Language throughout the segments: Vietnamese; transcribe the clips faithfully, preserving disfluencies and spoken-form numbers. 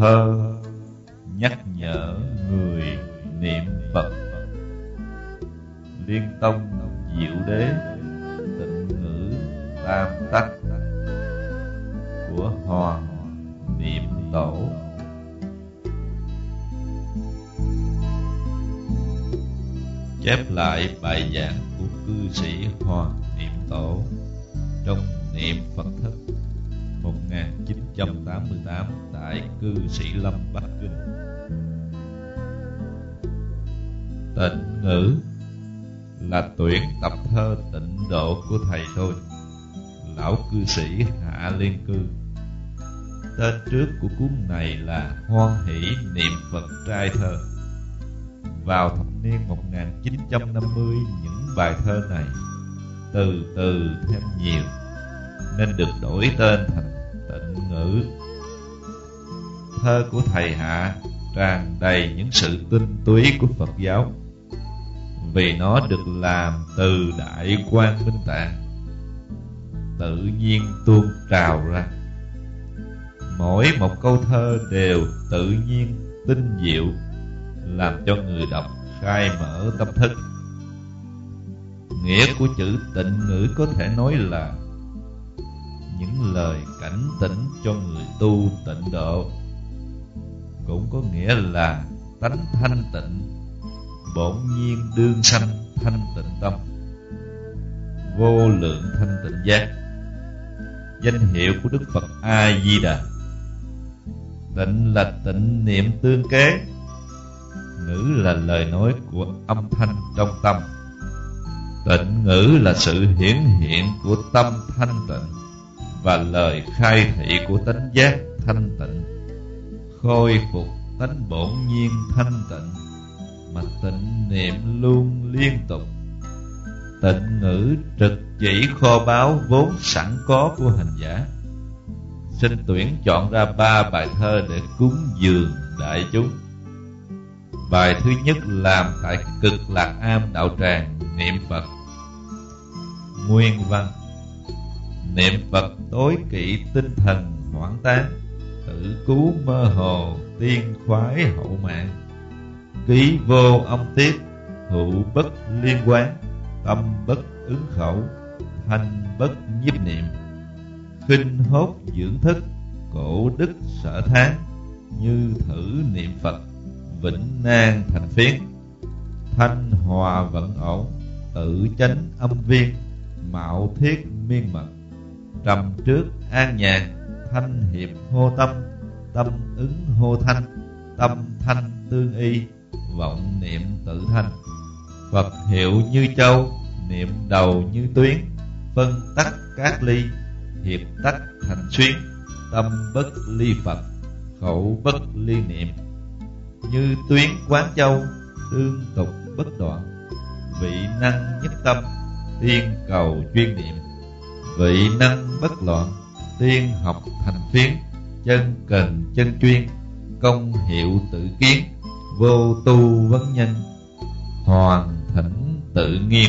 thơ nhắc nhở người niệm Phật. Liên tông diệu đế tịnh ngữ tam tắc của Hoàng Niệm Tổ. Chép lại bài giảng của cư sĩ Hoàng Niệm Tổ trong Niệm Phật Thất một nghìn chín trăm tám mươi tám tại cư sĩ Lâm, Bắc Kinh. Tịnh ngữ là tuyển tập thơ tịnh độ của thầy tôi, lão cư sĩ Hạ Liên Cư. Tên trước của cuốn này là Hoan Hỷ Niệm Phật Trai Thơ. Vào thập niên một nghìn chín trăm năm mươi, những bài thơ này từ từ thêm nhiều nên được đổi tên thành Tịnh ngữ. Thơ của thầy Hạ tràn đầy những sự tinh túy của Phật giáo, vì nó được làm từ Đại Quang Minh Tạng, tự nhiên tuôn trào ra. Mỗi một câu thơ đều tự nhiên tinh diệu, làm cho người đọc khai mở tâm thức. Nghĩa của chữ tịnh ngữ có thể nói là những lời cảnh tỉnh cho người tu tịnh độ, cũng có nghĩa là tánh thanh tịnh, bổn nhiên đương sanh thanh tịnh tâm, vô lượng thanh tịnh giác. Danh hiệu của Đức Phật A Di Đà. Tịnh là tịnh niệm tương kế, ngữ là lời nói của âm thanh trong tâm. Tịnh ngữ là sự hiển hiện của tâm thanh tịnh và lời khai thị của tánh giác thanh tịnh, khôi phục tánh bổn nhiên thanh tịnh mà tịnh niệm luôn liên tục. Tịnh ngữ trực chỉ kho báu vốn sẵn có của hành giả. Xin tuyển chọn ra ba bài thơ để cúng dường đại chúng. Bài thứ nhất làm tại Cực Lạc Am đạo tràng niệm Phật. Nguyên văn: niệm Phật tối kỵ tinh thần hoảng tán, tự cứu mơ hồ tiên khoái hậu mạng. Ký vô âm tiết, hữu bất liên quan, tâm bất ứng khẩu, thanh bất nhiếp niệm. Khinh hốt dưỡng thức, cổ đức sở thán, như thử niệm Phật, vĩnh nan thành phiến. Thanh hòa vận ổn, tự chánh âm viên, mạo thiết miên mật. Trầm trước an nhàn, thanh hiệp hô tâm, tâm ứng hô thanh, tâm thanh tương y, vọng niệm tự thanh. Phật hiệu như châu, niệm đầu như tuyến, phân tắc các ly, hiệp tắc thành xuyến. Tâm bất ly Phật, khẩu bất ly niệm, như tuyến quán châu, tương tục bất đoạn. Vị năng nhất tâm, tiên cầu chuyên niệm, vị năng bất loạn, tiên học thành phiến. Chân cần chân chuyên, công hiệu tự kiến, vô tu vấn nhân, hoàn thỉnh tự nghiêm.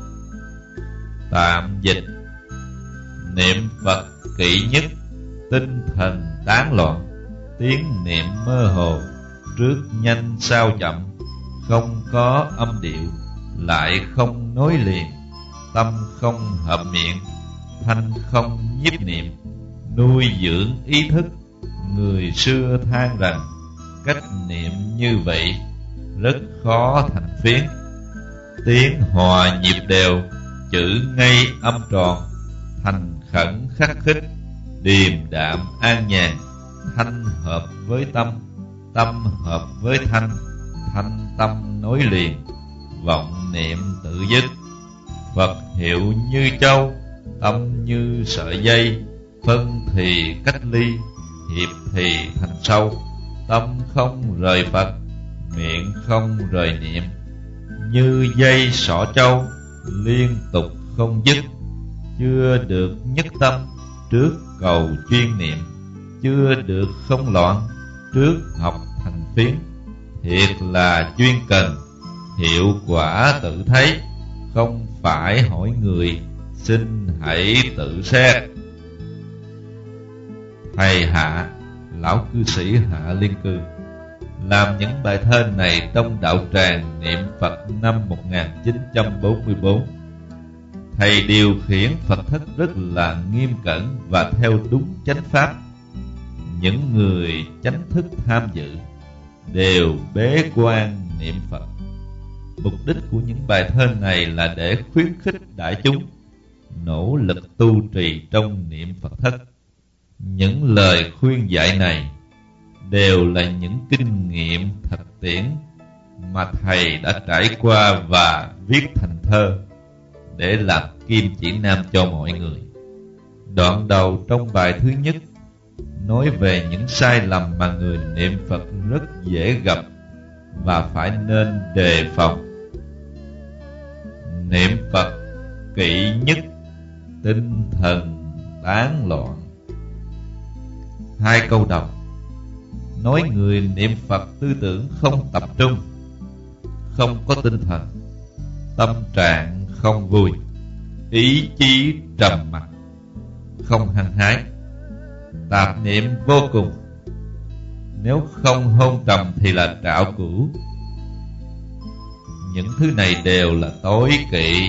Tạm dịch: niệm Phật kỵ nhất, tinh thần tán loạn, tiếng niệm mơ hồ, trước nhanh sau chậm, không có âm điệu, lại không nối liền, tâm không hợp miệng, thanh không nhiếp niệm. Nuôi dưỡng ý thức, người xưa than rằng cách niệm như vậy rất khó thành phiến. Tiếng hòa nhịp đều, chữ ngay âm tròn, thành khẩn khắc khích, điềm đạm an nhàn. Thanh hợp với tâm, tâm hợp với thanh, thanh tâm nối liền, vọng niệm tự dứt. Phật hiệu như châu, tâm như sợi dây, phân thì cách ly, hiệp thì thành sâu. Tâm không rời Phật, miệng không rời niệm, như dây xỏ châu, liên tục không dứt. Chưa được nhất tâm, trước cầu chuyên niệm, chưa được không loạn, trước học thành phiến. Thiệt là chuyên cần, hiệu quả tự thấy, không phải hỏi người, xin hãy tự xét. Thầy Hạ lão cư sĩ Hạ Liên Cư làm những bài thơ này trong đạo tràng niệm Phật năm một nghìn chín trăm bốn mươi bốn. Thầy điều khiển Phật thất rất là nghiêm cẩn và theo đúng chánh pháp. Những người chánh thức tham dự đều bế quan niệm Phật. Mục đích của những bài thơ này là để khuyến khích đại chúng nỗ lực tu trì trong niệm Phật thất. Những lời khuyên dạy này đều là những kinh nghiệm thực tiễn mà thầy đã trải qua và viết thành thơ để làm kim chỉ nam cho mọi người. Đoạn đầu trong bài thứ nhất nói về những sai lầm mà người niệm Phật rất dễ gặp và phải nên đề phòng. Niệm Phật kỵ nhất tinh thần tán loạn. Hai câu đầu nói người niệm Phật tư tưởng không tập trung, không có tinh thần, tâm trạng không vui, ý chí trầm mặc, không hăng hái, tạp niệm vô cùng. Nếu không hôn trầm thì là trạo cửu. Những thứ này đều là tối kỵ.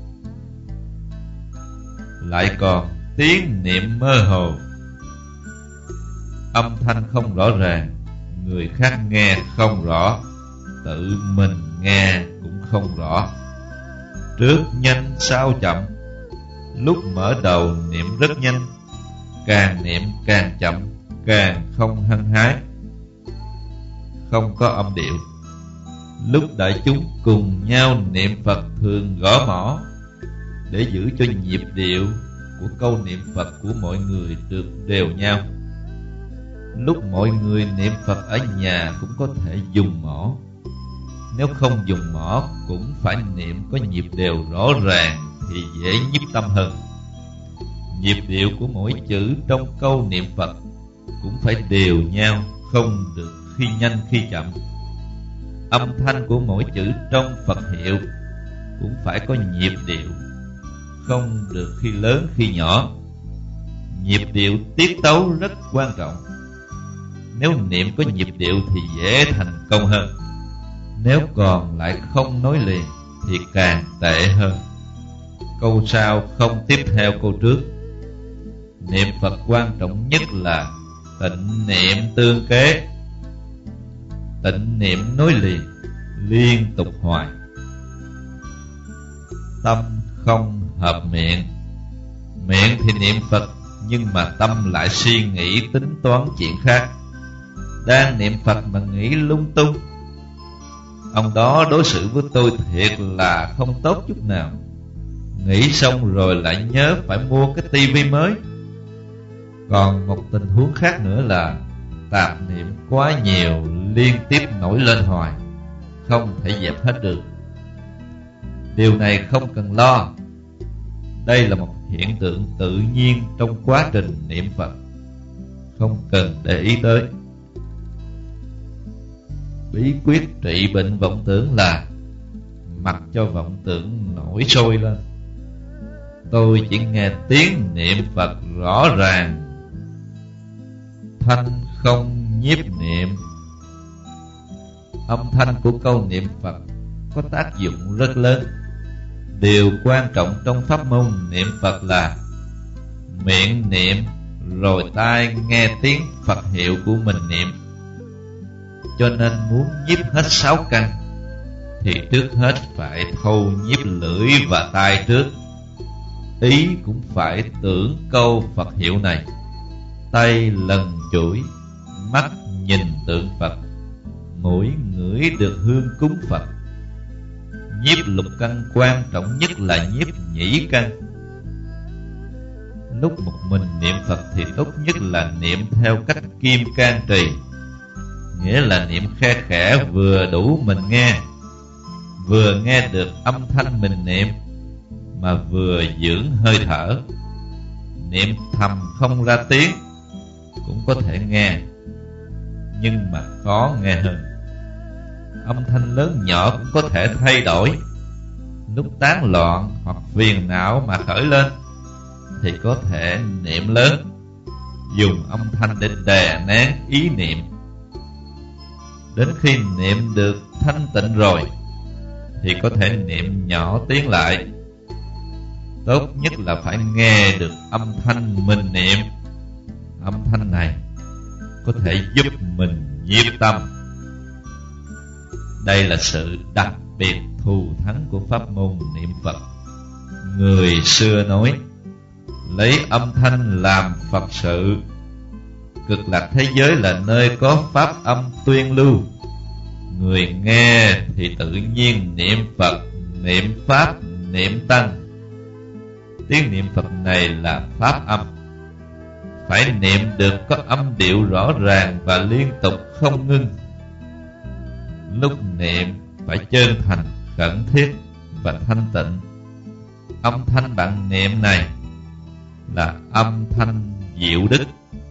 Lại còn tiếng niệm mơ hồ, âm thanh không rõ ràng, người khác nghe không rõ, tự mình nghe cũng không rõ. Trước nhanh sau chậm, lúc mở đầu niệm rất nhanh, càng niệm càng chậm, càng không hăng hái, không có âm điệu. Lúc đại chúng cùng nhau niệm Phật thường gõ mõ để giữ cho nhịp điệu của câu niệm Phật của mọi người được đều nhau. Lúc mọi người niệm Phật ở nhà cũng có thể dùng mõ. Nếu không dùng mõ cũng phải niệm có nhịp đều rõ ràng thì dễ nhiếp tâm hơn. Nhịp điệu của mỗi chữ trong câu niệm Phật cũng phải đều nhau, không được khi nhanh khi chậm. Âm thanh của mỗi chữ trong Phật hiệu cũng phải có nhịp điệu, không được khi lớn khi nhỏ. Nhịp điệu tiết tấu rất quan trọng. Nếu niệm có nhịp điệu thì dễ thành công hơn. Nếu còn lại không nối liền thì càng tệ hơn. Câu sau không tiếp theo câu trước. Niệm Phật quan trọng nhất là tịnh niệm tương kế. Tịnh niệm nối liền, liên tục hoài. Tâm không hợp miệng. Miệng thì niệm Phật, nhưng mà tâm lại suy nghĩ tính toán chuyện khác. Đang niệm Phật mà nghĩ lung tung. Ông đó đối xử với tôi thiệt là không tốt chút nào. Nghĩ xong rồi lại nhớ phải mua cái tivi mới. Còn một tình huống khác nữa là tạp niệm quá nhiều, liên tiếp nổi lên hoài, không thể dẹp hết được. Điều này không cần lo. Đây là một hiện tượng tự nhiên trong quá trình niệm Phật, không cần để ý tới. Bí quyết trị bệnh vọng tưởng là mặc cho vọng tưởng nổi sôi lên. Tôi chỉ nghe tiếng niệm Phật rõ ràng, thanh không nhiếp niệm. Âm thanh của câu niệm Phật có tác dụng rất lớn. Điều quan trọng trong pháp môn niệm Phật là miệng niệm rồi tai nghe tiếng Phật hiệu của mình niệm. Cho nên muốn nhiếp hết sáu căn thì trước hết phải thâu nhiếp lưỡi và tai trước. Ý cũng phải tưởng câu Phật hiệu này, tay lần chuỗi, mắt nhìn tượng Phật, mũi ngửi được hương cúng Phật. Nhiếp lục căn quan trọng nhất là nhiếp nhĩ căn. Lúc một mình niệm Phật thì tốt nhất là niệm theo cách kim can trì, nghĩa là niệm khe khẽ vừa đủ mình nghe, vừa nghe được âm thanh mình niệm, mà vừa dưỡng hơi thở. Niệm thầm không ra tiếng cũng có thể nghe, nhưng mà khó nghe hơn. Âm thanh lớn nhỏ cũng có thể thay đổi. Lúc tán loạn hoặc phiền não mà khởi lên thì có thể niệm lớn. dùng âm thanh để đè nén ý niệm. Đến khi niệm được thanh tịnh rồi thì có thể niệm nhỏ tiếng lại. Tốt nhất là phải nghe được âm thanh mình niệm. Âm thanh này có thể giúp mình nhiếp tâm. Đây là sự đặc biệt thù thắng của pháp môn niệm Phật. Người xưa nói lấy âm thanh làm Phật sự. Cực lạc thế giới là nơi có pháp âm tuyên lưu. Người nghe thì tự nhiên niệm Phật, niệm Pháp, niệm Tăng. Tiếng niệm Phật này là pháp âm, phải niệm được có âm điệu rõ ràng và liên tục không ngưng. Lúc niệm phải chân thành, khẩn thiết và thanh tịnh. Âm thanh bạn niệm này là âm thanh diệu đức.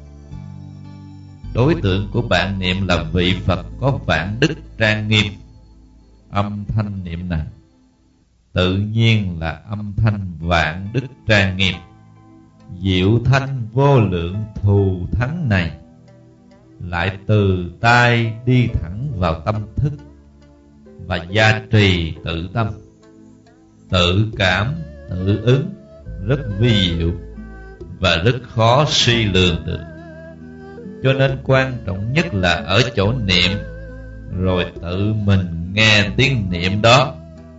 Đối tượng của bạn niệm là vị Phật có vạn đức trang nghiêm. Âm thanh niệm này tự nhiên là âm thanh vạn đức trang nghiêm. Diệu thanh vô lượng thù thắng này lại từ tai đi thẳng vào tâm thức và gia trì tự tâm, tự cảm, tự ứng, rất vi diệu và rất khó suy lường được. Cho nên quan trọng nhất là ở chỗ niệm, rồi tự mình nghe tiếng niệm đó,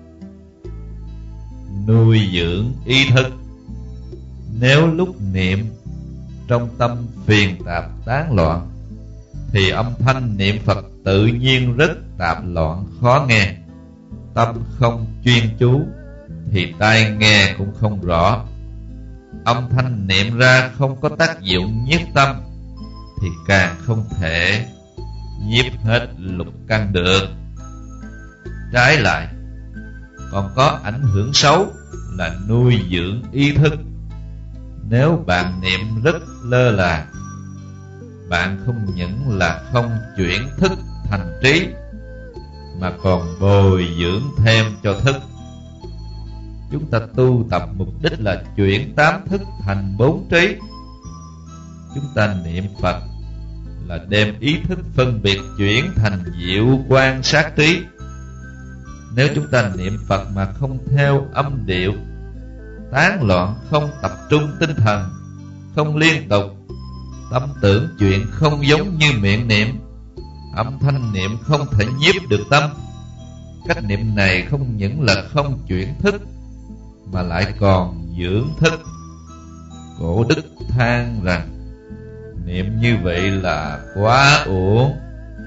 nuôi dưỡng ý thức. Nếu lúc niệm trong tâm phiền tạp tán loạn thì âm thanh niệm Phật tự nhiên rất tạp loạn, khó nghe. Tâm không chuyên chú thì tai nghe cũng không rõ. Âm thanh niệm ra không có tác dụng nhiếp tâm thì càng không thể nhiếp hết lục căn được. Trái lại, còn có ảnh hưởng xấu là nuôi dưỡng ý thức. Nếu bạn niệm rất lơ là, bạn không những là không chuyển thức thành trí, mà còn bồi dưỡng thêm cho thức. Chúng ta tu tập mục đích là chuyển tám thức thành bốn trí. Chúng ta niệm Phật là đem ý thức phân biệt chuyển thành diệu quan sát trí. Nếu chúng ta niệm Phật mà không theo âm điệu, tán loạn, không tập trung tinh thần, không liên tục, tâm tưởng chuyện không giống như miệng niệm, âm thanh niệm không thể nhiếp được tâm. Cách niệm này không những là không chuyển thức mà lại còn dưỡng thức. Cổ đức than rằng niệm như vậy là quá uổng.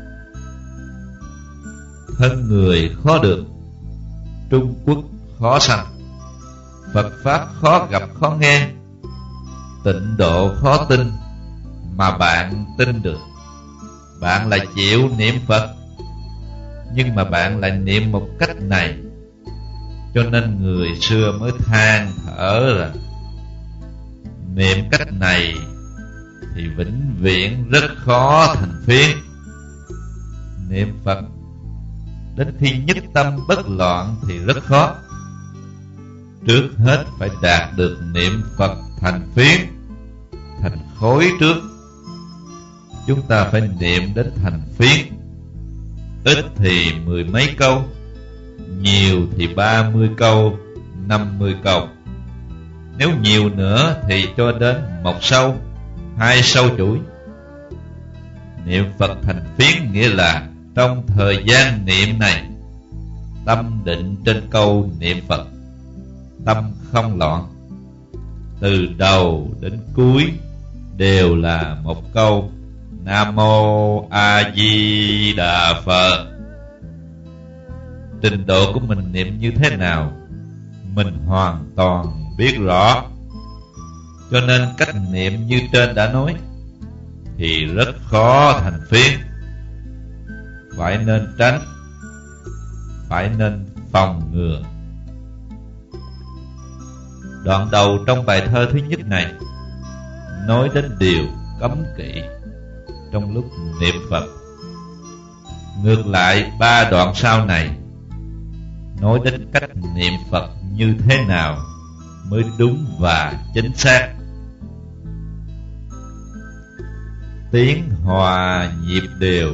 Thân người khó được, Trung Quốc khó sanh, Phật Pháp khó gặp khó nghe, tịnh độ khó tin, mà bạn tin được. Bạn lại chịu niệm Phật, nhưng mà bạn lại niệm một cách này. Cho nên người xưa mới than thở là niệm cách này thì vĩnh viễn rất khó thành phiến. Niệm Phật đến khi nhất tâm bất loạn thì rất khó. Trước hết phải đạt được niệm Phật thành phiến, thành khối trước. Chúng ta phải niệm đến thành phiến. Ít thì mười mấy câu, nhiều thì ba mươi câu, năm mươi câu. Nếu nhiều nữa thì cho đến một sâu, hai sâu chuỗi. Niệm Phật thành phiến nghĩa là trong thời gian niệm này, tâm định trên câu niệm Phật, tâm không loạn. Từ đầu đến cuối đều là một câu Nam Mô A Di Đà Phật. Trình độ của mình niệm như thế nào mình hoàn toàn biết rõ. Cho nên cách niệm như trên đã nói thì rất khó thành phiến. Phải nên tránh, phải nên phòng ngừa. Đoạn đầu trong bài thơ thứ nhất này nói đến điều cấm kỵ trong lúc niệm Phật. Ngược lại, ba đoạn sau này nói đến cách niệm Phật như thế nào mới đúng và chính xác. tiếng hòa nhịp đều.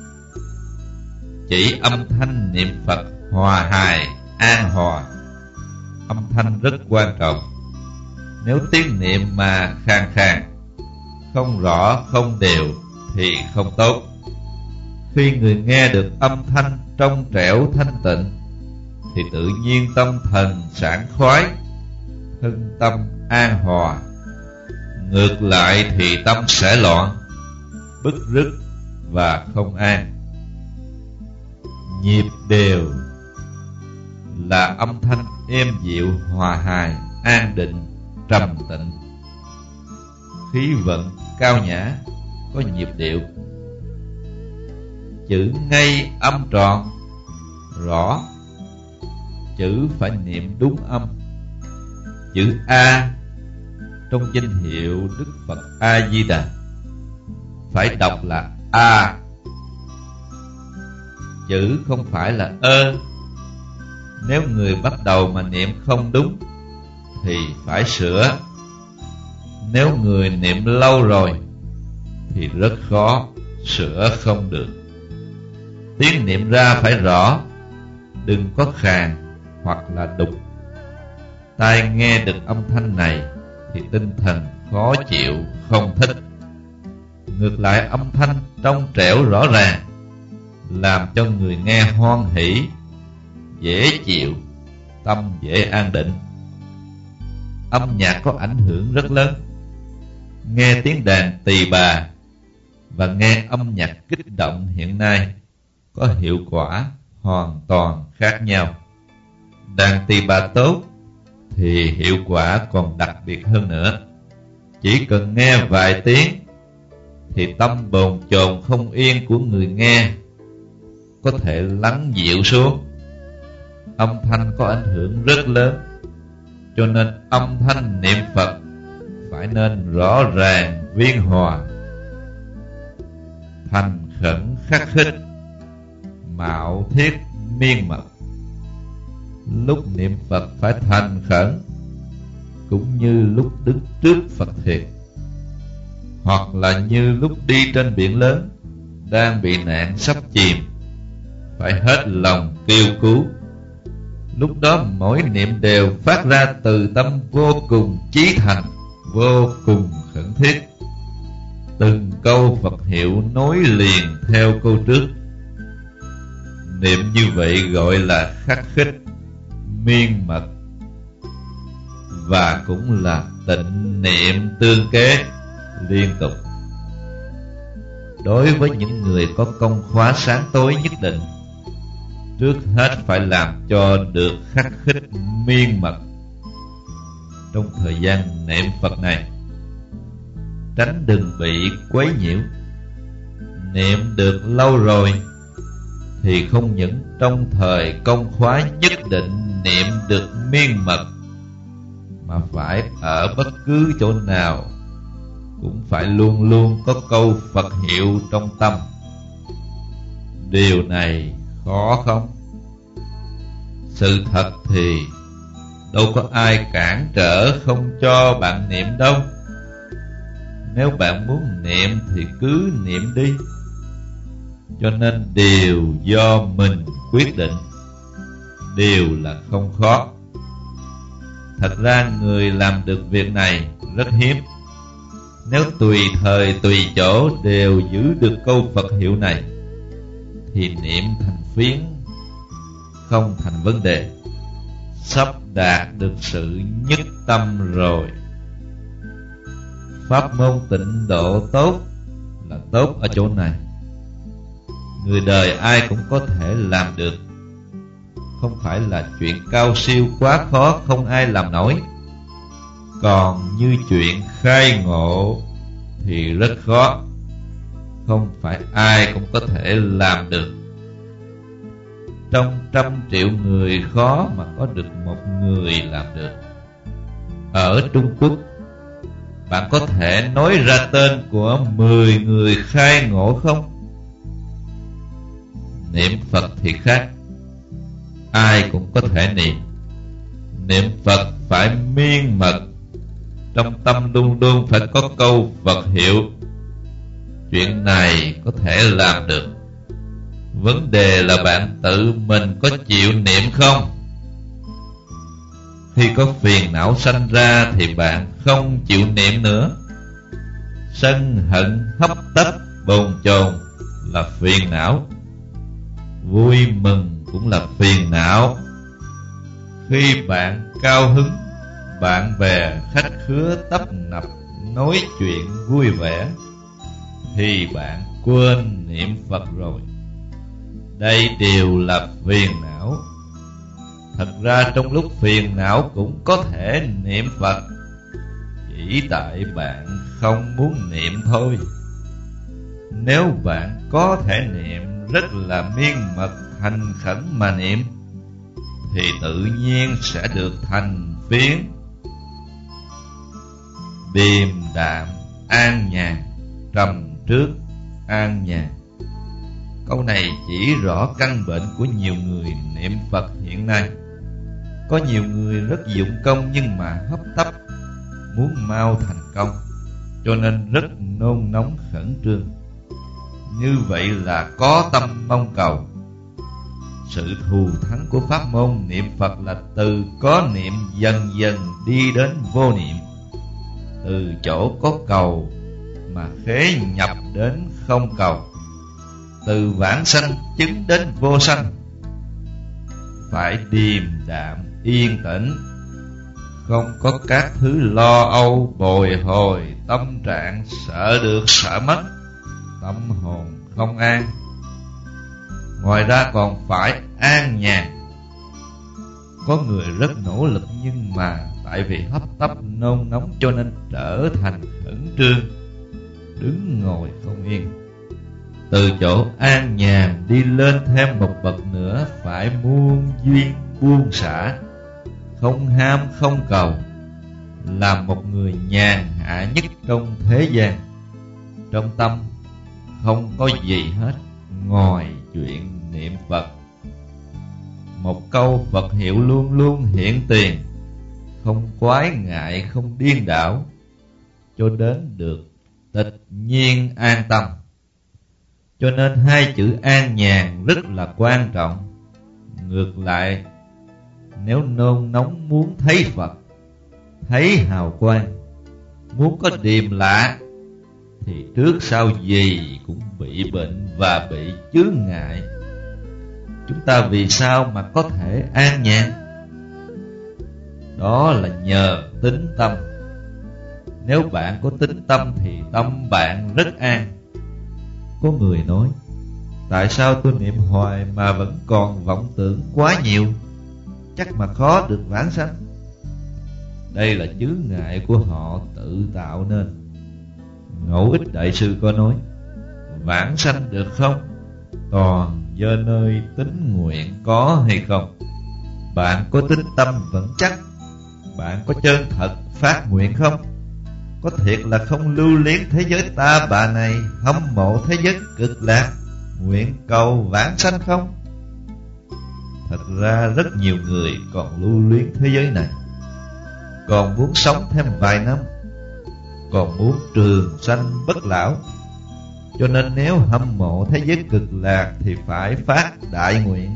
Chỉ âm thanh niệm Phật hòa hài an hòa. Âm thanh rất quan trọng. Nếu tiếng niệm mà khàn khàn, không rõ không đều thì không tốt. Khi người nghe được âm thanh trong trẻo thanh tịnh thì tự nhiên tâm thần sảng khoái, thân tâm an hòa. Ngược lại thì tâm sẽ loạn, bứt rứt và không an. Nhịp đều là âm thanh êm dịu, hòa hài, an định, trầm tịnh. Khí vận cao nhã, có nhịp điệu. Chữ ngay âm tròn, rõ. Chữ phải niệm đúng âm. Chữ A trong danh hiệu Đức Phật A Di Đà phải đọc là A, chữ không phải là ơ. Nếu người bắt đầu mà niệm không đúng thì phải sửa. Nếu người niệm lâu rồi thì rất khó, sửa không được. Tiếng niệm ra phải rõ, đừng có khàn hoặc là đục. Tai nghe được âm thanh này thì tinh thần khó chịu, không thích. Ngược lại âm thanh trong trẻo rõ ràng làm cho người nghe hoan hỷ, dễ chịu, tâm dễ an định. Âm nhạc có ảnh hưởng rất lớn. Nghe tiếng đàn tỳ bà và nghe âm nhạc kích động hiện nay có hiệu quả hoàn toàn khác nhau. Đàn tỳ bà tốt thì hiệu quả còn đặc biệt hơn nữa. Chỉ cần nghe vài tiếng thì tâm bồn chồn không yên của người nghe có thể lắng dịu xuống. Âm thanh có ảnh hưởng rất lớn, cho nên âm thanh niệm Phật phải nên rõ ràng viên hòa, thành khẩn khắc khích, mạo thiết miên mật. Lúc niệm Phật phải thành khẩn, cũng như lúc đứng trước Phật thiệt, hoặc là như lúc đi trên biển lớn đang bị nạn sắp chìm, phải hết lòng kêu cứu. Lúc đó mỗi niệm đều phát ra từ tâm vô cùng chí thành, vô cùng khẩn thiết. Từng câu Phật hiệu nối liền theo câu trước. Niệm như vậy gọi là khắc khích, miên mật, và cũng là tịnh niệm tương kế liên tục. Đối với những người có công khóa sáng tối nhất định, trước hết phải làm cho được khắc khích miên mật trong thời gian niệm Phật này, tránh đừng bị quấy nhiễu. Niệm được lâu rồi thì không những trong thời công khóa nhất định niệm được miên mật, mà phải ở bất cứ chỗ nào cũng phải luôn luôn có câu Phật hiệu trong tâm. Điều này khó không? Sự thật thì đâu có ai cản trở không cho bạn niệm đâu. Nếu bạn muốn niệm thì cứ niệm đi. Cho nên điều do mình quyết định, điều là không khó. Thật ra người làm được việc này rất hiếm. Nếu tùy thời tùy chỗ đều giữ được câu Phật hiệu này thì niệm thành phiến không thành vấn đề, sắp đạt được sự nhất tâm rồi. Pháp môn tịnh độ tốt là tốt ở chỗ này. Người đời ai cũng có thể làm được, không phải là chuyện cao siêu quá khó không ai làm nổi. Còn như chuyện khai ngộ thì rất khó, không phải ai cũng có thể làm được. Trong trăm triệu người khó mà có được một người làm được. Ở Trung Quốc, bạn có thể nói ra tên của mười người khai ngộ không? Niệm Phật thì khác, ai cũng có thể niệm. Niệm Phật phải miên mật, trong tâm luôn luôn phải có câu Phật hiệu. Chuyện này có thể làm được. Vấn đề là bạn tự mình có chịu niệm không? Khi có phiền não sanh ra thì bạn không chịu niệm nữa. Sân hận hấp tấp bồn chồn là phiền não. Vui mừng cũng là phiền não. Khi bạn cao hứng, bạn bè khách khứa tấp nập nói chuyện vui vẻ, thì bạn quên niệm Phật rồi. Đây đều là phiền não. Thật ra trong lúc phiền não cũng có thể niệm Phật, chỉ tại bạn không muốn niệm thôi. Nếu bạn có thể niệm rất là miên mật thành khẩn mà niệm, thì tự nhiên sẽ được thành phiến. Điềm đạm an nhàn, trầm trước an nhàn. Câu này chỉ rõ căn bệnh của nhiều người niệm Phật hiện nay. Có nhiều người rất dụng công nhưng mà hấp tấp, muốn mau thành công, cho nên rất nôn nóng khẩn trương. Như vậy là có tâm mong cầu. Sự thù thắng của pháp môn niệm Phật là từ có niệm dần dần đi đến vô niệm, từ chỗ có cầu mà khế nhập đến không cầu, từ vãng sanh chứng đến vô sanh. Phải điềm đạm yên tĩnh, không có các thứ lo âu bồi hồi, tâm trạng sợ được sợ mất, tâm hồn không an. Ngoài ra còn phải an nhàn. Có người rất nỗ lực nhưng mà tại vì hấp tấp nôn nóng cho nên trở thành khẩn trương, đứng ngồi không yên. Từ chỗ an nhàn đi lên thêm một bậc nữa, phải muôn duyên buông xả, không ham không cầu, làm một người nhàn hạ nhất trong thế gian. Trong tâm không có gì hết ngoài chuyện niệm Phật. Một câu Phật hiệu luôn luôn hiện tiền, không quái ngại, không điên đảo, cho đến được tịch nhiên an tâm. Cho nên hai chữ an nhàn rất là quan trọng. Ngược lại, nếu nôn nóng muốn thấy Phật, thấy hào quang, muốn có điềm lạ, thì trước sau gì cũng bị bệnh và bị chướng ngại. Chúng ta vì sao mà có thể an nhàn? Đó là nhờ tính tâm. Nếu bạn có tính tâm thì tâm bạn rất an. Có người nói, tại sao tôi niệm hoài mà vẫn còn vọng tưởng quá nhiều, chắc mà khó được vãng sanh. Đây là chướng ngại của họ tự tạo nên. Ngẫu Ích Đại Sư có nói, vãng sanh được không, toàn do nơi tín nguyện có hay không. Bạn có tín tâm vững chắc, bạn có chân thật phát nguyện không? Có thiệt là không lưu luyến thế giới ta bà này, hâm mộ thế giới cực lạc, nguyện cầu vãng sanh không? Thật ra rất nhiều người còn lưu luyến thế giới này, còn muốn sống thêm vài năm, còn muốn trường sanh bất lão. Cho nên nếu hâm mộ thế giới cực lạc thì phải phát đại nguyện.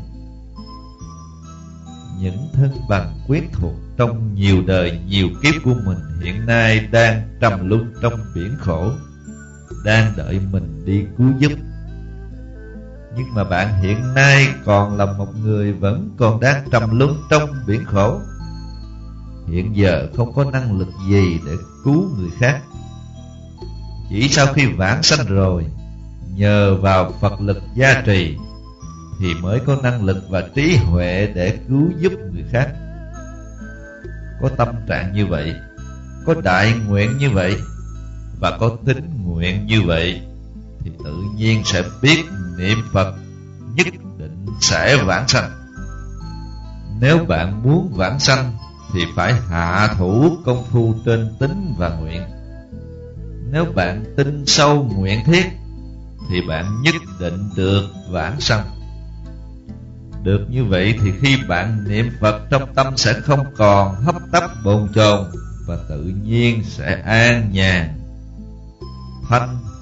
Những thân bằng quyến thuộc trong nhiều đời nhiều kiếp của mình hiện nay đang trầm luân trong biển khổ, đang đợi mình đi cứu giúp. Nhưng mà bạn hiện nay còn là một người vẫn còn đang trầm luân trong biển khổ, hiện giờ không có năng lực gì để cứu người khác. Chỉ sau khi vãng sanh rồi, nhờ vào Phật lực gia trì, thì mới có năng lực và trí huệ để cứu giúp người khác. Có tâm trạng như vậy, có đại nguyện như vậy, và có tín nguyện như vậy, thì tự nhiên sẽ biết niệm Phật nhất định sẽ vãng sanh. Nếu bạn muốn vãng sanh thì phải hạ thủ công phu trên tín và nguyện. Nếu bạn tin sâu nguyện thiết thì bạn nhất định được vãng sanh. Được như vậy thì khi bạn niệm Phật, trong tâm sẽ không còn hấp tấp bồn chồn, và tự nhiên sẽ an nhàn, thanh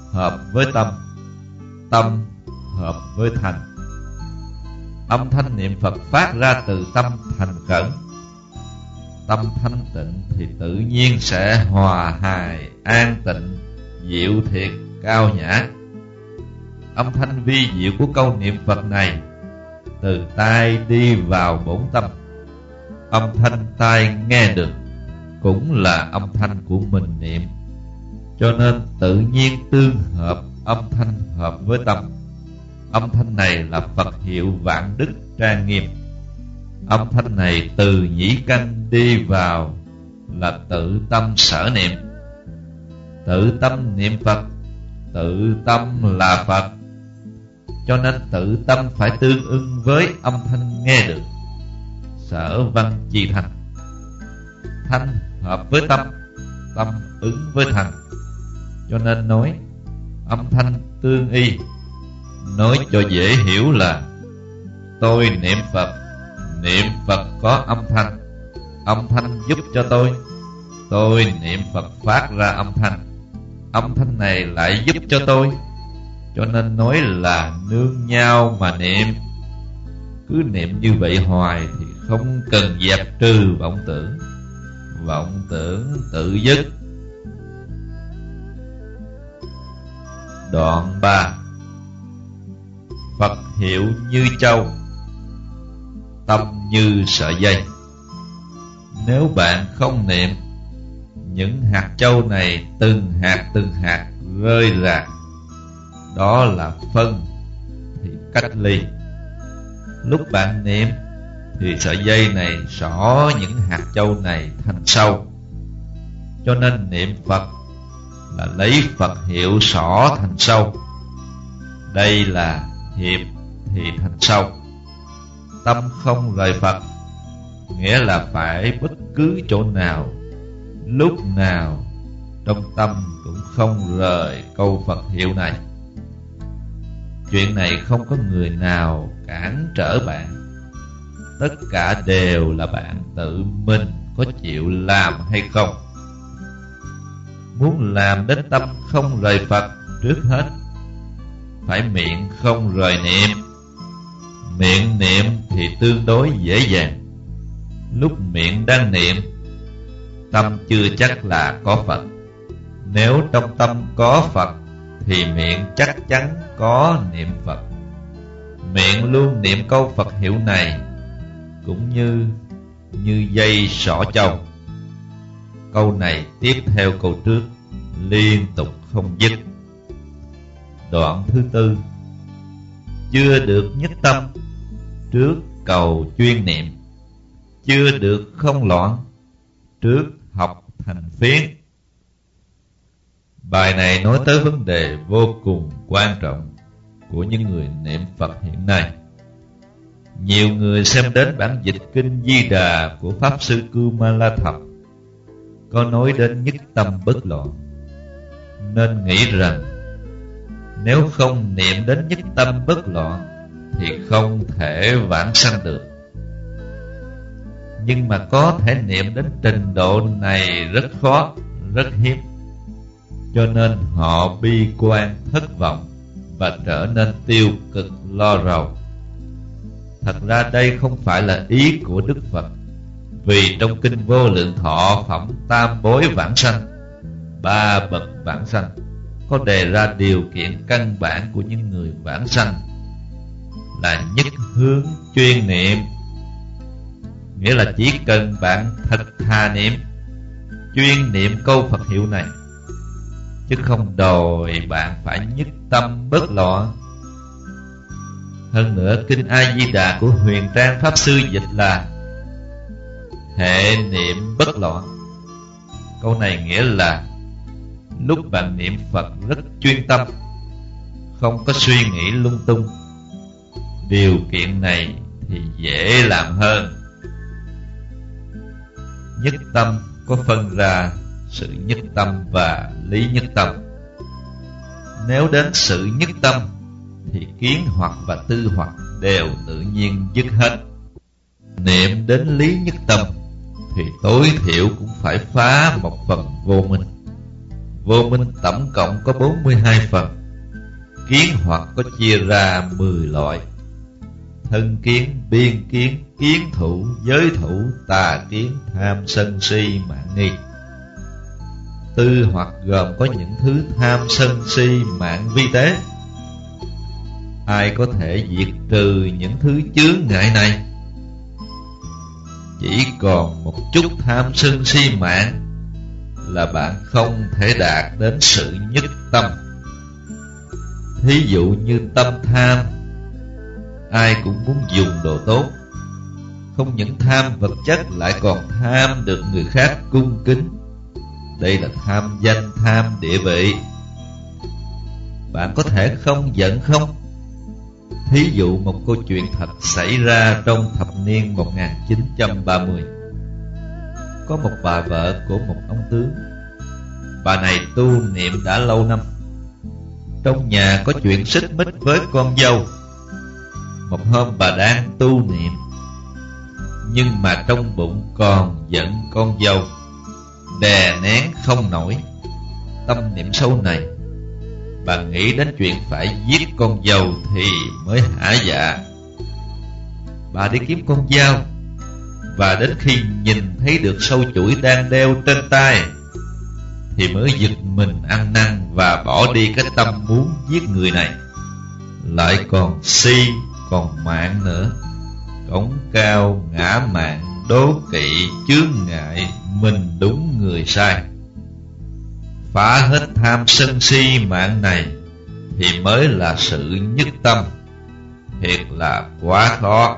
hợp với tâm, tâm hợp với thành. Âm thanh niệm Phật phát ra từ tâm thành khẩn. Tâm thanh tịnh thì tự nhiên sẽ hòa hài, an tịnh, diệu thiệt, cao nhã. Âm thanh vi diệu của câu niệm Phật này từ tai đi vào bổn tâm. Âm thanh tai nghe được cũng là âm thanh của mình niệm, cho nên tự nhiên tương hợp, âm thanh hợp với tâm. Âm thanh này là Phật hiệu vạn đức trang nghiêm. Âm thanh này từ nhĩ căn đi vào là tự tâm sở niệm. Tự tâm niệm Phật, tự tâm là Phật, cho nên tự tâm phải tương ưng với âm thanh nghe được. Sở văn chi thành. Thanh hợp với tâm, tâm ứng với thành, cho nên nói âm thanh tương y. Nói cho dễ hiểu là tôi niệm Phật, niệm Phật có âm thanh, âm thanh giúp cho tôi. Tôi niệm Phật phát ra âm thanh, âm thanh này lại giúp cho tôi, cho nên nói là nương nhau mà niệm. Cứ niệm như vậy hoài thì không cần dẹp trừ vọng tưởng. Vọng tưởng tự dứt. Đoạn ba. Phật hiệu như châu, tâm như sợi dây. Nếu bạn không niệm, những hạt châu này từng hạt từng hạt rơi rạc, đó là phân thì cách ly. Lúc bạn niệm thì sợi dây này xỏ những hạt châu này thành sâu, cho nên niệm Phật là lấy Phật hiệu xỏ thành sâu. Đây là hiệp thì thành sâu. Tâm không rời Phật, nghĩa là phải bất cứ chỗ nào, lúc nào trong tâm cũng không rời câu Phật hiệu này. Chuyện này không có người nào cản trở bạn, tất cả đều là bạn tự mình có chịu làm hay không. Muốn làm đến tâm không rời Phật, trước hết phải miệng không rời niệm. Miệng niệm thì tương đối dễ dàng. Lúc miệng đang niệm, tâm chưa chắc là có Phật. Nếu trong tâm có Phật thì miệng chắc chắn có niệm Phật. Miệng luôn niệm câu Phật hiệu này cũng như như dây xỏ châu. Câu này tiếp theo câu trước, liên tục không dứt. Đoạn thứ tư. Chưa được nhất tâm, trước cầu chuyên niệm. Chưa được không loạn, trước học thành phiến. Bài này nói tới vấn đề vô cùng quan trọng của những người niệm Phật hiện nay. Nhiều người xem đến bản dịch kinh Di Đà của Pháp Sư Kumala Thập có nói đến nhất tâm bất loạn, nên nghĩ rằng nếu không niệm đến nhất tâm bất loạn thì không thể vãng sanh được. Nhưng mà có thể niệm đến trình độ này rất khó, rất hiếm, cho nên họ bi quan, thất vọng và trở nên tiêu cực, lo rầu. Thật ra đây không phải là ý của Đức Phật, vì trong kinh Vô Lượng Thọ phẩm tam bối vãng sanh, ba bậc vãng sanh, có đề ra điều kiện căn bản của những người vãng sanh là nhất hướng chuyên niệm. Nghĩa là chỉ cần bạn thật thà niệm, chuyên niệm câu Phật hiệu này, chứ không đòi bạn phải nhất tâm bất loạn. Hơn nữa, kinh A Di Đà của Huyền Trang Pháp Sư dịch là hệ niệm bất loạn. Câu này nghĩa là lúc bạn niệm Phật rất chuyên tâm, không có suy nghĩ lung tung. Điều kiện này thì dễ làm hơn. Nhất tâm có phân ra sự nhất tâm và lý nhất tâm. Nếu đến sự nhất tâm thì kiến hoặc và tư hoặc đều tự nhiên dứt hết. Niệm đến lý nhất tâm thì tối thiểu cũng phải phá một phần vô minh. vô minh tổng cộng có bốn mươi hai phần. Kiến hoặc có chia ra mười loại: thân kiến, biên kiến, kiến thủ, giới thủ, tà kiến, tham sân si mạn nghi. Tư hoặc gồm có những thứ tham sân si mạn vi tế. Ai có thể diệt trừ những thứ chướng ngại này? Chỉ còn một chút tham sân si mạn là bạn không thể đạt đến sự nhất tâm. Thí dụ như tâm tham, ai cũng muốn dùng đồ tốt, không những tham vật chất lại còn tham được người khác cung kính. Đây là tham danh, tham địa vị. Bạn có thể không giận không? Thí dụ một câu chuyện thật xảy ra trong thập niên một nghìn chín trăm ba mươi. Có một bà vợ của một ông tướng. Bà này tu niệm đã lâu năm. Trong nhà có chuyện xích mích với con dâu. Một hôm bà đang tu niệm, nhưng mà trong bụng còn giận con dâu, đè nén không nổi. Tâm niệm sâu này, bà nghĩ đến chuyện phải giết con dâu thì mới hả dạ. Bà đi kiếm con dao, và đến khi nhìn thấy được sâu chuỗi đang đeo trên tay thì mới giật mình ăn năn và bỏ đi cái tâm muốn giết người này. Lại còn si, còn mạng nữa, cổng cao ngã mạn, đố kỵ, chướng ngại, mình đúng người sai. Phá hết tham sân si mạng này thì mới là sự nhất tâm. Thiệt là quá khó.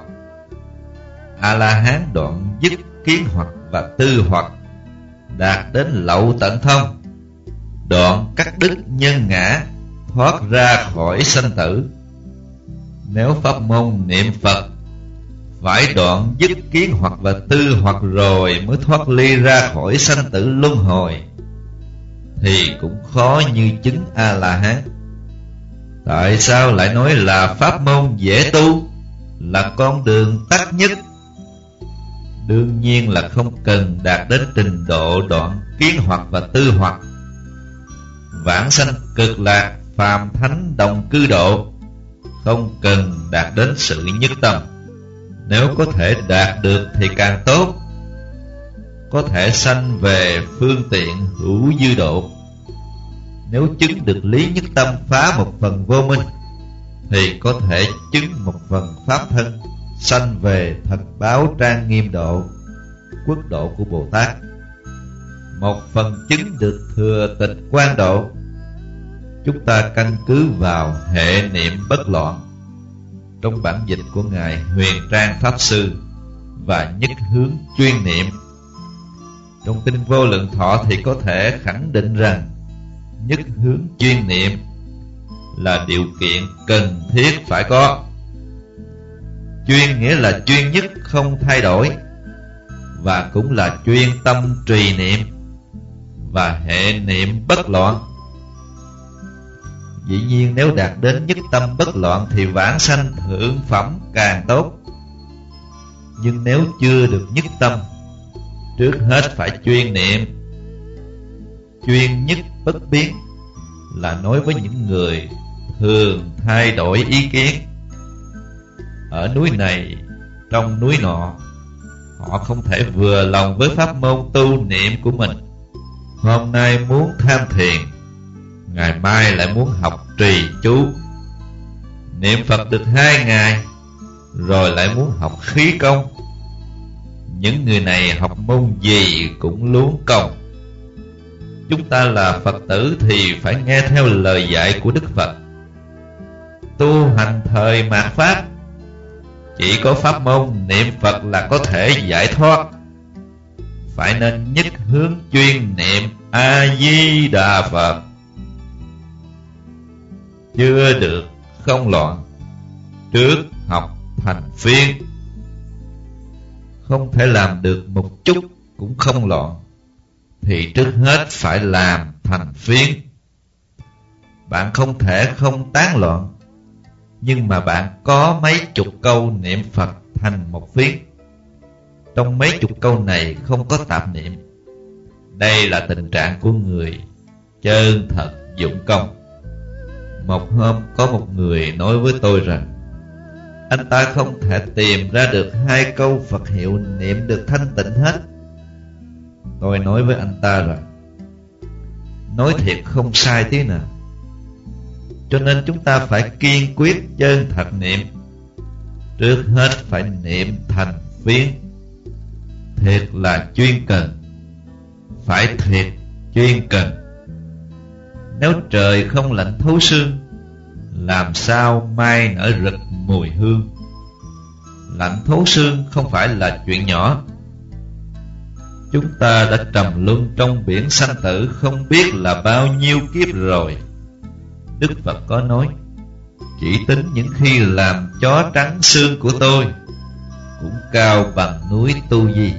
A-la-hán đoạn dứt kiến hoặc và tư hoặc, đạt đến lậu tận thông, đoạn cắt đứt nhân ngã, thoát ra khỏi sanh tử. Nếu pháp môn niệm Phật phải đoạn dứt kiến hoặc và tư hoặc rồi mới thoát ly ra khỏi sanh tử luân hồi, thì cũng khó như chứng A-la-hán. Tại sao lại nói là pháp môn dễ tu, là con đường tắt nhất? Đương nhiên là không cần đạt đến trình độ đoạn kiến hoặc và tư hoặc. Vãng sanh cực lạc, phàm thánh đồng cư độ, không cần đạt đến sự nhất tâm. Nếu có thể đạt được thì càng tốt. Có thể sanh về phương tiện hữu dư độ. Nếu chứng được lý nhất tâm, phá một phần vô minh, thì có thể chứng một phần pháp thân, sanh về thật báo trang nghiêm độ, quốc độ của Bồ Tát. Một phần chứng được thừa tịch quan độ. Chúng ta căn cứ vào hệ niệm bất loạn trong bản dịch của Ngài Huyền Trang Pháp Sư và nhất hướng chuyên niệm. Trong kinh Vô Lượng Thọ thì có thể khẳng định rằng nhất hướng chuyên niệm là điều kiện cần thiết phải có. Chuyên nghĩa là chuyên nhất không thay đổi, và cũng là chuyên tâm trì niệm và hệ niệm bất loạn. Dĩ nhiên nếu đạt đến nhất tâm bất loạn thì vãng sanh thượng phẩm càng tốt. Nhưng nếu chưa được nhất tâm, trước hết phải chuyên niệm. Chuyên nhất bất biến là nói với những người thường thay đổi ý kiến. Ở núi này, trong núi nọ, họ không thể vừa lòng với pháp môn tu niệm của mình. Hôm nay muốn tham thiền, ngày mai lại muốn học trì chú. Niệm Phật được hai ngày, rồi lại muốn học khí công. Những người này học môn gì cũng luống công. Chúng ta là Phật tử thì phải nghe theo lời dạy của Đức Phật. Tu hành thời mạt Pháp, chỉ có pháp môn niệm Phật là có thể giải thoát. Phải nên nhất hướng chuyên niệm A-di-đà Phật. Chưa được không loạn, trước học thành phiên. Không thể làm được một chút cũng không loạn, thì trước hết phải làm thành phiên. Bạn không thể không tán loạn, nhưng mà bạn có mấy chục câu niệm Phật thành một phiên. Trong mấy chục câu này không có tạp niệm. Đây là tình trạng của người chân thật dụng công. Một hôm có một người nói với tôi rằng anh ta không thể tìm ra được hai câu Phật hiệu niệm được thanh tịnh hết. Tôi nói với anh ta rằng nói thiệt không sai tí nào, cho nên chúng ta phải kiên quyết chân thật niệm. Trước hết phải niệm thành phiến, thiệt là chuyên cần, phải thiệt chuyên cần. Nếu trời không lạnh thấu xương, làm sao mai nở rực mùi hương? Lạnh thấu xương không phải là chuyện nhỏ. Chúng ta đã trầm luân trong biển sanh tử không biết là bao nhiêu kiếp rồi. Đức Phật có nói, chỉ tính những khi làm chó trắng xương của tôi cũng cao bằng núi Tu Di.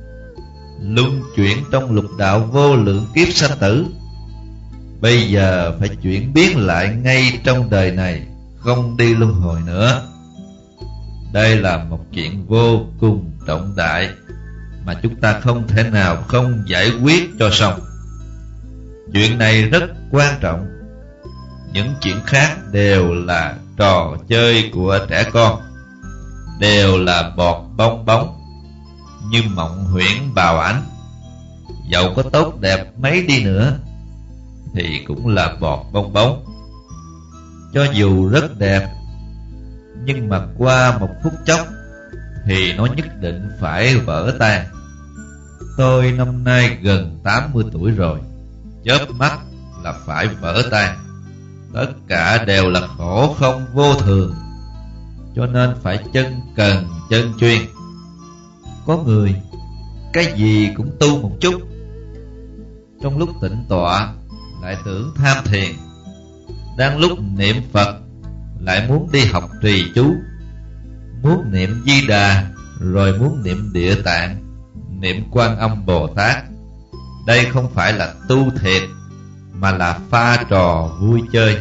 Luân chuyển trong lục đạo vô lượng kiếp sanh tử, bây giờ phải chuyển biến lại ngay trong đời này, không đi luân hồi nữa. Đây là một chuyện vô cùng trọng đại mà chúng ta không thể nào không giải quyết cho xong. Chuyện này rất quan trọng. Những chuyện khác đều là trò chơi của trẻ con, đều là bọt bong bóng, như mộng huyễn bào ảnh. Dẫu có tốt đẹp mấy đi nữa thì cũng là bọt bong bóng. Cho dù rất đẹp, nhưng mà qua một phút chốc thì nó nhất định phải vỡ tan. Tôi năm nay gần tám mươi tuổi rồi, chớp mắt là phải vỡ tan. Tất cả đều là khổ không vô thường, cho nên phải chân cần chân chuyên. Có người cái gì cũng tu một chút, trong lúc tĩnh tọa lại tưởng tham thiền, đang lúc niệm Phật lại muốn đi học trì chú, muốn niệm Di Đà rồi muốn niệm Địa Tạng, niệm Quan Âm Bồ Tát. Đây không phải là tu thiệt, mà là pha trò vui chơi.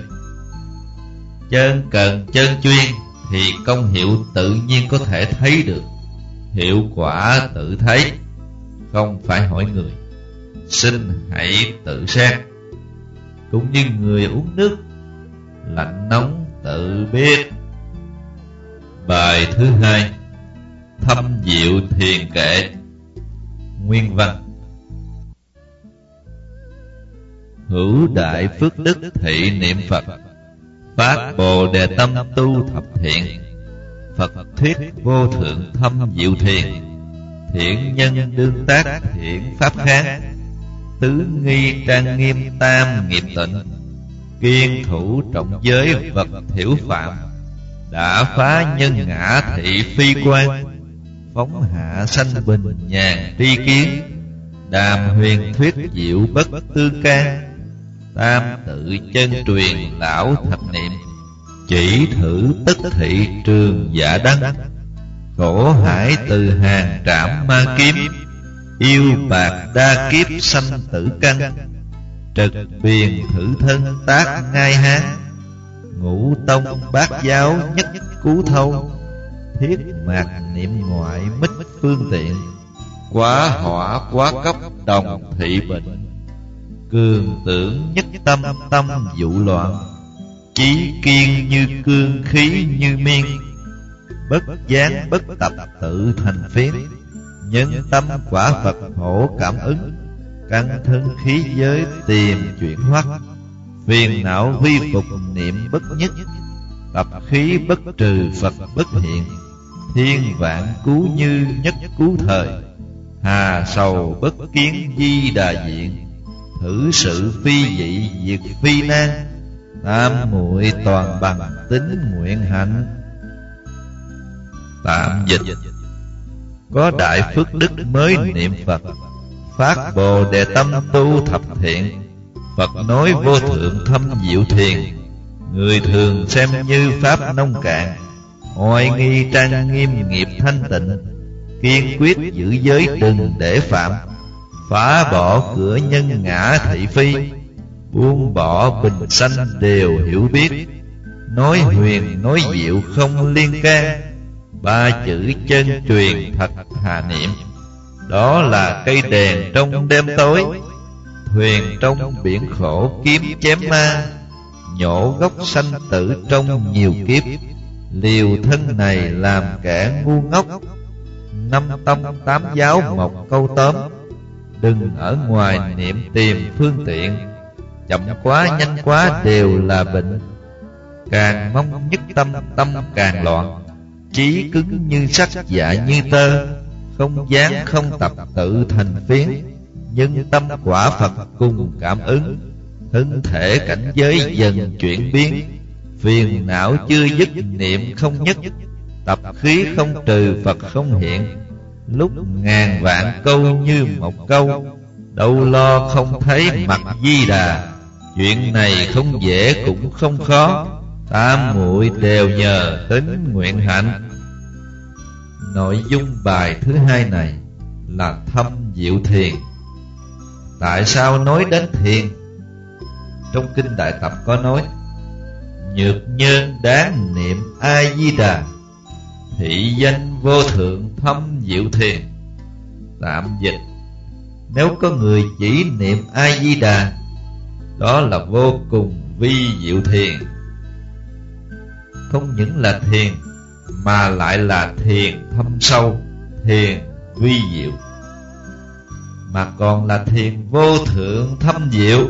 Chân cần chân chuyên thì công hiệu tự nhiên có thể thấy được, hiệu quả tự thấy, không phải hỏi người. Xin hãy tự xét. Cũng như người uống nước, lạnh nóng tự biết. Bài thứ hai, thâm diệu thiền kệ. Nguyên văn: hữu đại phước đức thị niệm Phật, phát bồ đề tâm tu thập thiện. Phật thuyết vô thượng thâm diệu thiền, thiện nhân đương tác thiện pháp kháng. Tứ nghi trang nghiêm tam nghiệp tịnh, kiên thủ trọng giới vật thiểu phạm. Đã phá nhân ngã thị phi quan, phóng hạ sanh bình nhàn tri kiến. Đàm huyền thuyết diệu bất tương can, tam tự chân truyền lão thập niệm. Chỉ thử tất thị trường giả đăng, khổ hải từ hàng trảm ma kiếm. Yêu bạc đa kiếp sanh tử căn, trực biền thử thân tác ngai hán. Ngũ tông bát giáo nhất cú thâu, thiết mạc niệm ngoại mít phương tiện. Quá hỏa quá cốc đồng thị bệnh, cường tưởng nhất tâm tâm dụ loạn. Chí kiên như cương khí như miên, bất gián bất tập tự thành phiến. Nhân tâm quả Phật hổ cảm ứng, căn thân khí giới tìm chuyển hoắc. Phiền não vi phục niệm bất nhất, tập khí bất trừ Phật bất hiện. Thiên vạn cứu như nhất cứu thời, hà sầu bất kiến Di Đà diện. Thử sự phi dị diệt phi nan, tam muội toàn bằng tính nguyện hạnh. Tạm dịch: có đại phước đức mới niệm Phật, phát bồ đề tâm tu thập thiện. Phật nói vô thượng thâm diệu thiền, người thường xem như pháp nông cạn. Oai nghi trang nghiêm nghiệp thanh tịnh, kiên quyết giữ giới đừng để phạm. Phá bỏ cửa nhân ngã thị phi, buông bỏ bình sanh đều hiểu biết. Nói huyền nói diệu không liên can, ba chữ chân truyền thật hà niệm. Đó là cây đèn trong đêm tối, thuyền trong biển khổ kiếm chém ma, nhổ gốc sanh tử trong nhiều kiếp. Liều thân này làm kẻ ngu ngốc, năm tông tám giáo một câu tóm. Đừng ở ngoài niệm tìm phương tiện, chậm quá nhanh quá đều là bệnh. Càng mong nhất tâm tâm càng loạn, trí cứng như sắt dạ như tơ. Không dáng không tập tự thành phiến, nhân tâm quả Phật cùng cảm ứng. Thân thể cảnh giới dần chuyển biến, phiền não chưa dứt niệm không nhất. Tập khí không trừ Phật không hiện, lúc ngàn vạn câu như một câu. Đâu lo không thấy mặt Di Đà, chuyện này không dễ cũng không khó. Tam muội đều nhờ tính nguyện hạnh. Nội dung bài thứ hai này là thâm diệu thiền. Tại sao nói đến thiền? Trong kinh Đại Tập có nói: nhược nhân đáng niệm A Di Đà, thị danh vô thượng thâm diệu thiền. Tạm dịch: nếu có người chỉ niệm A Di Đà, đó là vô cùng vi diệu thiền. Không những là thiền, mà lại là thiền thâm sâu, thiền vi diệu, mà còn là thiền vô thượng thâm diệu.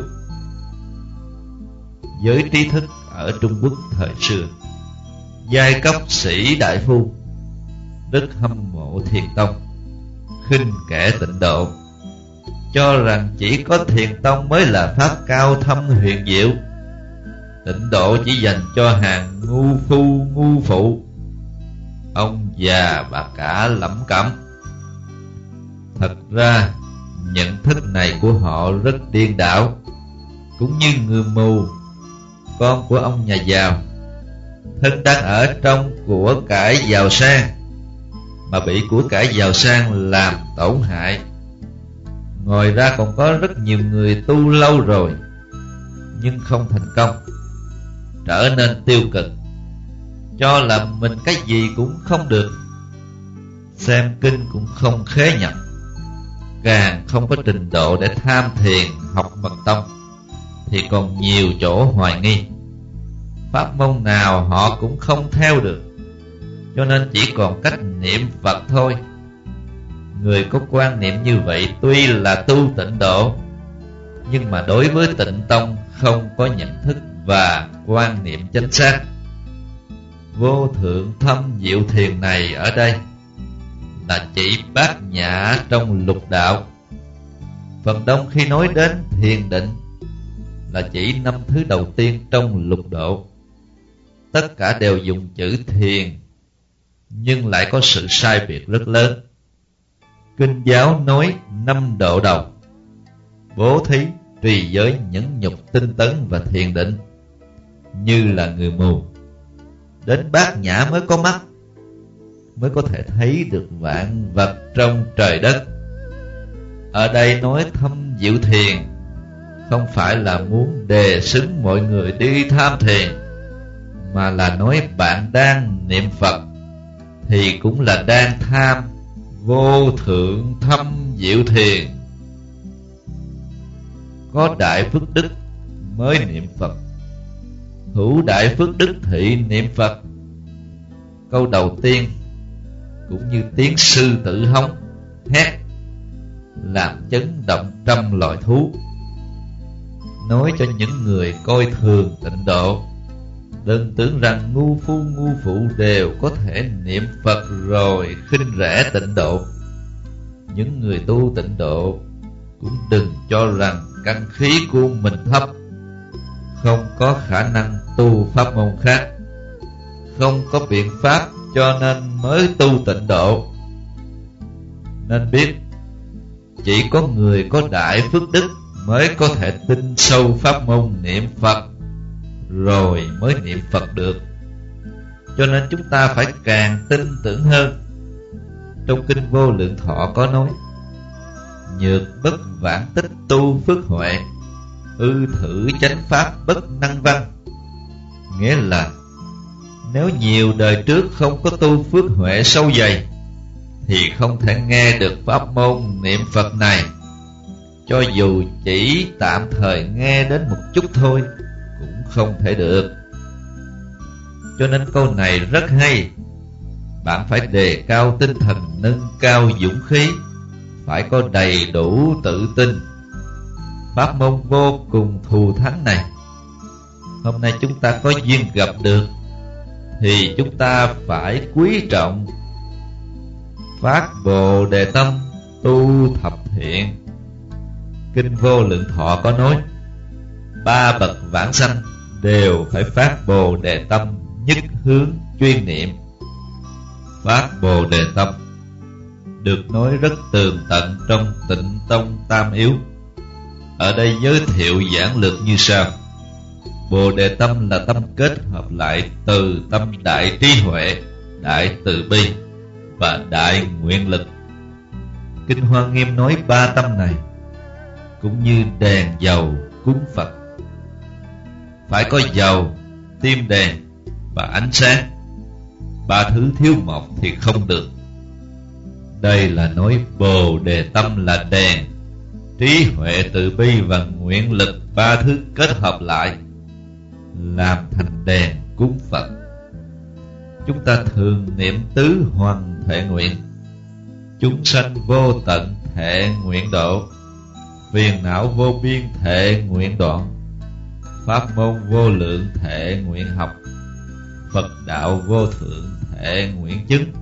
Giới trí thức ở Trung Quốc thời xưa, giai cấp sĩ đại phu rất hâm mộ thiền tông, khinh kẻ tịnh độ, cho rằng chỉ có thiền tông mới là pháp cao thâm huyền diệu. Tịnh độ chỉ dành cho hàng ngu phu ngu phụ. Ông già bà cả lẩm cẩm. Thật ra nhận thức này của họ rất điên đảo, cũng như người mù, con của ông nhà giàu, thân đang ở trong của cải giàu sang, mà bị của cải giàu sang làm tổn hại. Ngoài ra còn có rất nhiều người tu lâu rồi nhưng không thành công, trở nên tiêu cực, cho là mình cái gì cũng không được, xem kinh cũng không khế nhập, càng không có trình độ để tham thiền học mật tông, thì còn nhiều chỗ hoài nghi. Pháp môn nào họ cũng không theo được, cho nên chỉ còn cách niệm Phật thôi. Người có quan niệm như vậy tuy là tu tịnh độ, nhưng mà đối với tịnh tông không có nhận thức và quan niệm chính xác. Vô thượng thâm diệu thiền này ở đây là chỉ bát nhã trong lục đạo. Phần đông khi nói đến thiền định là chỉ năm thứ đầu tiên trong lục độ. Tất cả đều dùng chữ thiền, nhưng lại có sự sai biệt rất lớn. Kinh giáo nói năm độ đầu: bố thí, trì giới, nhẫn nhục, tinh tấn và thiền định. Như là người mù, đến bát nhã mới có mắt, mới có thể thấy được vạn vật trong trời đất. Ở đây nói thâm diệu thiền không phải là muốn đề xứng mọi người đi tham thiền, mà là nói bạn đang niệm Phật thì cũng là đang tham vô thượng thâm diệu thiền. Có đại phước đức mới niệm Phật, hữu đại phước đức thị niệm Phật. Câu đầu tiên cũng như tiếng sư tử hống hét, làm chấn động trăm loài thú, nói cho những người coi thường tịnh độ đừng tưởng rằng ngu phu ngu phụ đều có thể niệm Phật rồi khinh rẻ tịnh độ. Những người tu tịnh độ cũng đừng cho rằng căn khí của mình thấp, không có khả năng tu pháp môn khác, không có biện pháp cho nên mới tu tịnh độ. Nên biết chỉ có người có đại phước đức mới có thể tin sâu pháp môn niệm Phật, rồi mới niệm Phật được. Cho nên chúng ta phải càng tin tưởng hơn. Trong kinh Vô Lượng Thọ có nói: nhược bất vãng tích tu phước huệ, ư thử chánh pháp bất năng văn. Nghĩa là nếu nhiều đời trước không có tu phước huệ sâu dày thì không thể nghe được pháp môn niệm Phật này. cho dù chỉ tạm thời nghe đến một chút thôi cũng không thể được. Cho nên câu này rất hay. Bạn phải đề cao tinh thần, nâng cao dũng khí, phải có đầy đủ tự tin. Pháp môn vô cùng thù thắng này, hôm nay chúng ta có duyên gặp được, thì chúng ta phải quý trọng, phát Bồ Đề tâm, tu thập thiện. Kinh Vô Lượng Thọ có nói, ba bậc vãng sanh đều phải phát Bồ Đề tâm, nhất hướng chuyên niệm. Phát Bồ Đề tâm được nói rất tường tận trong Tịnh Tông Tam Yếu. Ở đây giới thiệu giản lược như sau. Bồ Đề tâm là tâm kết hợp lại từ tâm đại trí huệ, đại từ bi và đại nguyện lực. Kinh Hoa Nghiêm nói ba tâm này cũng như đèn dầu cúng Phật, phải có dầu, tim đèn và ánh sáng. Ba thứ thiếu một thì không được. Đây là nói Bồ Đề tâm là đèn, trí huệ từ bi và nguyện lực, ba thứ kết hợp lại làm thành đèn cúng Phật. Chúng ta thường niệm tứ hoằng thệ nguyện: chúng sanh vô tận thệ nguyện độ, phiền não vô biên thệ nguyện đoạn, pháp môn vô lượng thệ nguyện học, Phật đạo vô thượng thệ nguyện chứng.